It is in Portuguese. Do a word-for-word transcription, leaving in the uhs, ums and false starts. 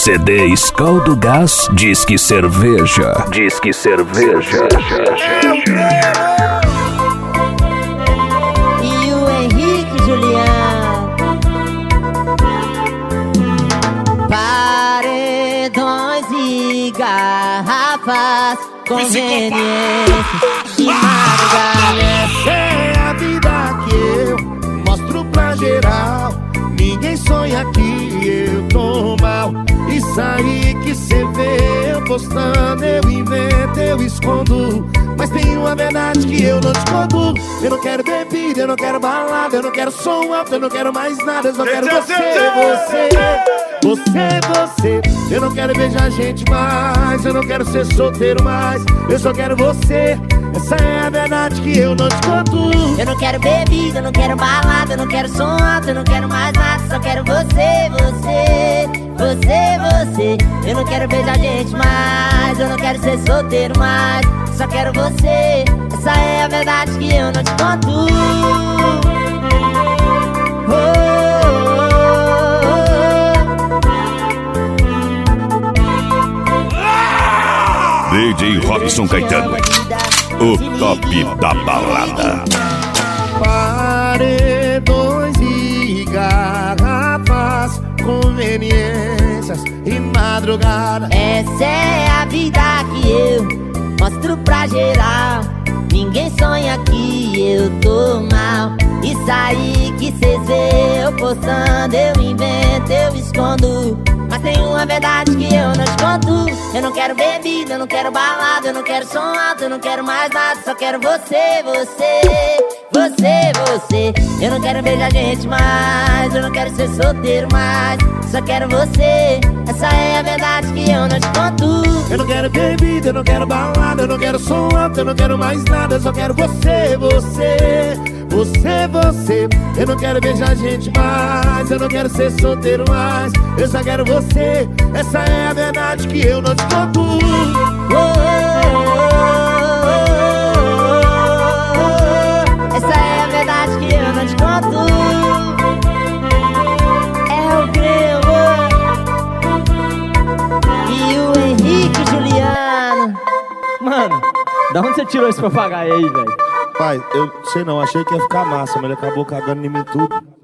C D Skol do Gás, Disque Cerveja. Disque Cerveja. E o Henrique Juliano. Paredões e garrafas, conveniências de madrugada. Essa é a vida que eu mostro pra geral. Ninguém sonha que eu tô mal. Isso aí que cê vê eu postando, eu invento, eu escondo. Mas tem uma verdade que eu não te conto. Eu não quero bebida, eu não quero balada, eu não quero som alto, eu não quero mais nada. Eu só quero você, você, você, você. Eu não quero beijar gente mais, eu não quero ser solteiro mais. Eu só quero você. Essa é a verdade que eu não te conto. Eu não quero bebida, eu não quero balada, eu não quero som alto, eu não quero mais nada. Só quero você, você, você, você. Eu não quero beijar gente mais, eu não quero ser solteiro mais. Só quero você. Essa é a verdade que eu não te conto. Oh, oh, oh. D J Robson Caetano, o top da balada. Paredões e garrafas, conveniências e madrugada. Essa é a vida que eu mostro pra geral. Ninguém sonha que eu tô mal. Isso aí que cês vê eu postando, eu invento, eu escondo. Mas tem uma verdade que eu não te conto. Eu não quero bebida, eu não quero balada, eu não quero som alto, eu não quero mais nada. Só quero você, você, você, você. Eu não quero beijar gente mais, eu não quero ser solteiro mais. Só quero você. Essa é a verdade que eu não te conto. Eu não quero bebida, eu não quero balada, eu não quero som alto, eu não quero mais nada. Eu só quero você, você, você, você. Eu não quero beijar gente mais, eu não quero ser solteiro mais. Eu só quero você. Essa é a verdade que eu não te conto. Oh, oh, oh, oh, oh. Essa é a verdade que eu não te conto. É o Grêmio e o Henrique Juliano. Mano, da onde você tirou esse papagaio aí, velho? Pai, eu sei não, achei que ia ficar massa, mas ele acabou cagando em mim tudo.